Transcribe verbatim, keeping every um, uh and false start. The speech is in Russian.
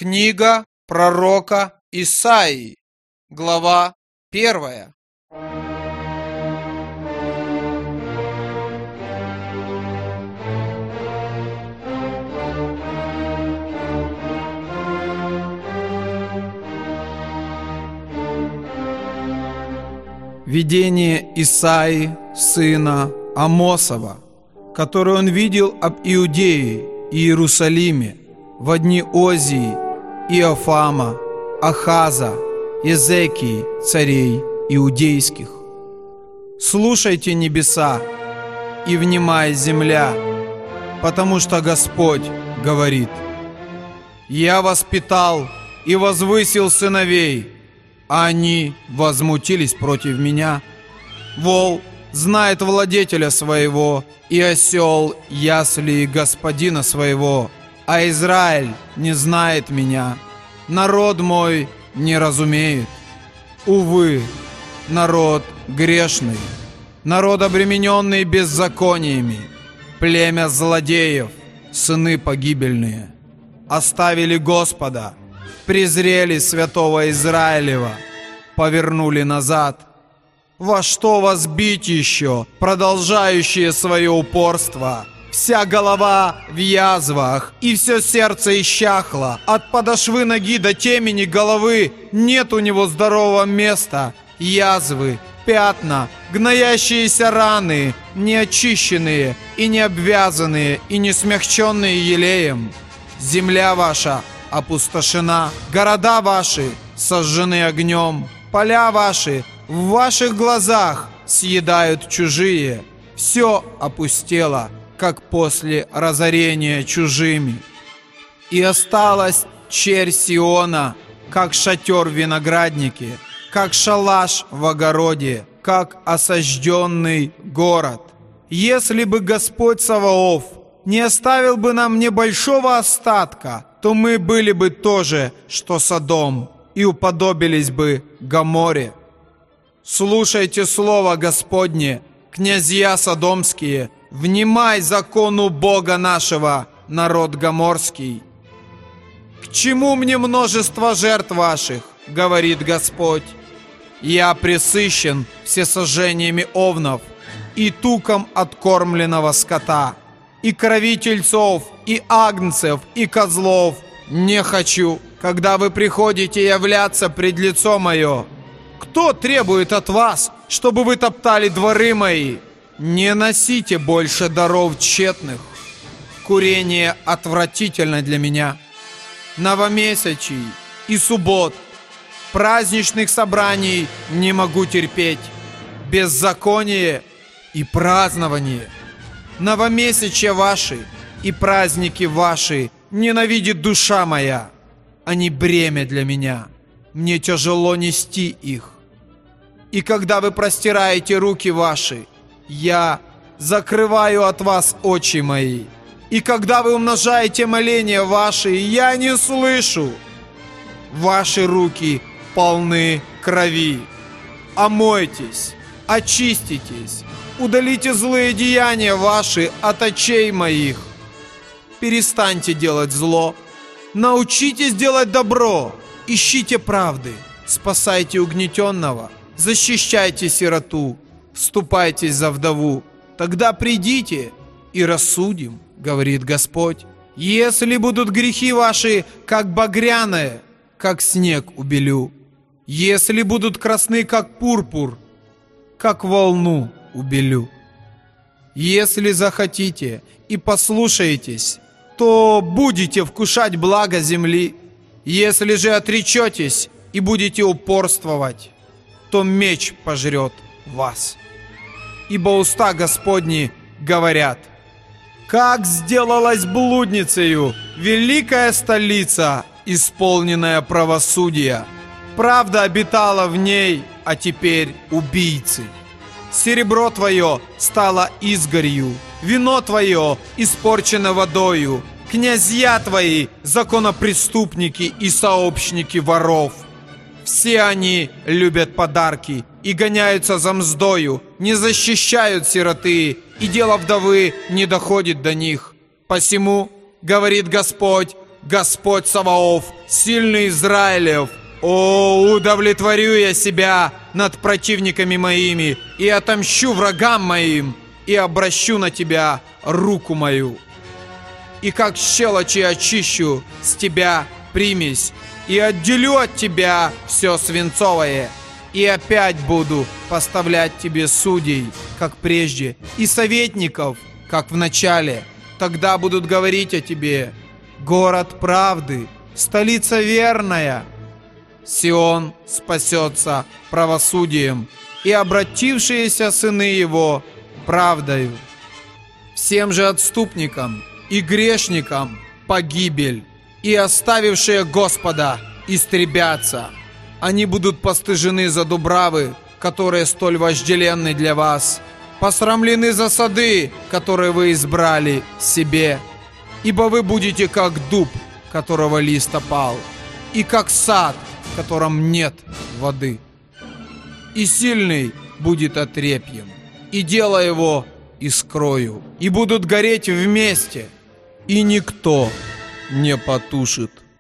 Книга пророка Исаии, глава первая. Видение Исаии, сына Амосова, которое он видел об Иудее и Иерусалиме в дни Озии, Иофама, Ахаза, Езекии, царей иудейских. Слушайте, небеса, и внимай, земля, потому что Господь говорит: «Я воспитал и возвысил сыновей, а они возмутились против меня. Вол знает владетеля своего, и осел ясли господина своего, а Израиль не знает меня. Народ мой не разумеет. Увы, народ грешный, народ, обремененный беззакониями, племя злодеев, сыны погибельные. Оставили Господа, презрели святого Израилева, повернули назад. Во что вас бить еще, продолжающие свое упорство? Вся голова в язвах, и все сердце исчахло. От подошвы ноги до темени головы нет у него здорового места. Язвы, пятна, гноящиеся раны, неочищенные и не обвязанные, и не смягченные елеем. Земля ваша опустошена, города ваши сожжены огнем, поля ваши в ваших глазах съедают чужие. Все опустело, как после разорения чужими. И осталась черь Сиона, как шатер в винограднике, как шалаш в огороде, как осажденный город. Если бы Господь Саваоф не оставил бы нам небольшого остатка, то мы были бы тоже, что Содом, и уподобились бы Гоморе. Слушайте слово Господне, князья содомские, внимай закону Бога нашего, народ гоморский. К чему мне множество жертв ваших, говорит Господь? Я пресыщен всесожжениями овнов и туком откормленного скота, и крови тельцов, и агнцев, и козлов. Не хочу, когда вы приходите являться пред лицо мое. Кто требует от вас, чтобы вы топтали дворы мои? Не носите больше даров тщетных. Курение отвратительно для меня. Новомесячий и суббот, праздничных собраний не могу терпеть. Беззаконие и празднование. Новомесячья ваши и праздники ваши ненавидит душа моя. Они бремя для меня. Мне тяжело нести их. И когда вы простираете руки ваши, я закрываю от вас очи мои. И когда вы умножаете моления ваши, я не слышу. Ваши руки полны крови. Омойтесь, очиститесь, удалите злые деяния ваши от очей моих. Перестаньте делать зло, научитесь делать добро, ищите правды, спасайте угнетенного, защищайте сироту, вступайтесь за вдову. Тогда придите и рассудим, говорит Господь. Если будут грехи ваши, как багряное, как снег убелю. Если будут красны, как пурпур, как волну убелю. Если захотите и послушаетесь, то будете вкушать благо земли. Если же отречетесь и будете упорствовать, то меч пожрет вас. Ибо уста Господни говорят: как сделалась блудницею великая столица, исполненная правосудия. Правда обитала в ней, а теперь убийцы. Серебро твое стало изгорью, вино твое испорчено водою, князья твои законопреступники и сообщники воров. Все они любят подарки и гоняются за мздою, не защищают сироты, и дело вдовы не доходит до них. Посему, говорит Господь, Господь Саваоф, сильный Израилев. О, удовлетворю я себя над противниками моими и отомщу врагам моим, и обращу на тебя руку мою. И как щелочи очищу с тебя примесь, и отделю от тебя все свинцовое, и опять буду поставлять тебе судей, как прежде, и советников, как в начале. Тогда будут говорить о тебе: город правды, столица верная. Сион спасется правосудием, и обратившиеся сыны его правдою. Всем же отступникам и грешникам погибель, и оставившие Господа истребятся. Они будут постыжены за дубравы, которые столь вожделенны для вас, посрамлены за сады, которые вы избрали себе. Ибо вы будете как дуб, которого лист опал, и как сад, в котором нет воды. И сильный будет отрепьем, и дело его искрою, и будут гореть вместе, и никто не потушит.